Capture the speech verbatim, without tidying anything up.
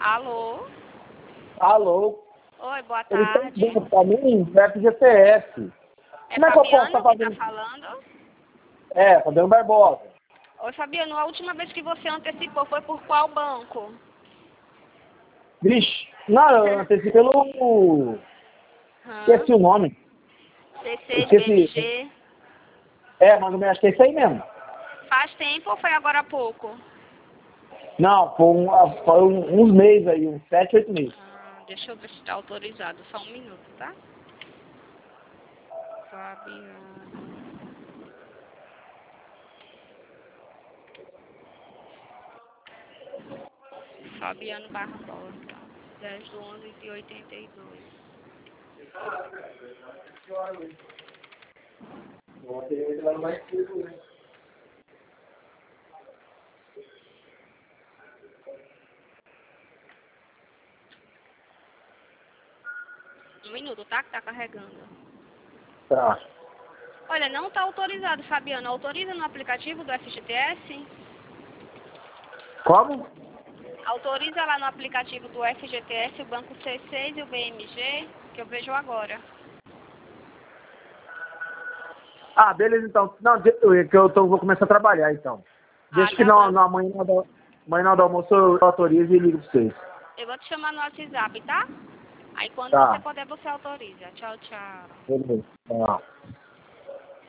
Alô? Alô? Oi, boa Ele tarde. tem pra mim, do F G T S. É Como é que eu posso Fabiano estar que fazendo? tá falando? É, Fabiano Barbosa. Oi, Fabiano, a última vez que você antecipou foi por qual banco? Vixe, não, eu antecipei pelo... Esqueci Hã? o nome. C Eu seis, B M esqueci. G. É, mas eu acho que é isso aí mesmo. Faz tempo ou foi agora há pouco? Não, foi, um, foi um- uns meses aí, uns sete, oito meses. Ah, deixa eu ver se tá autorizado. Só um minuto, tá? Fabiano. Fabiano Barbosa. dez do onze de oitenta e dois. Um minuto, tá? Que tá carregando. Tá. Olha, não tá autorizado, Fabiano. Autoriza no aplicativo do F G T S? Como? Autoriza lá no aplicativo do F G T S o banco C seis e o B M G, que eu vejo agora. Ah, beleza então. Não, de- eu- que eu tô, vou começar a trabalhar então. Ah, Deixa que tá não, bom. na manhã do, manhã do almoço eu autorizo e ligo pra vocês. Eu vou te chamar no WhatsApp, tá? Aí quando você Tá. puder, você autoriza. Tchau, tchau. Beleza. Tá.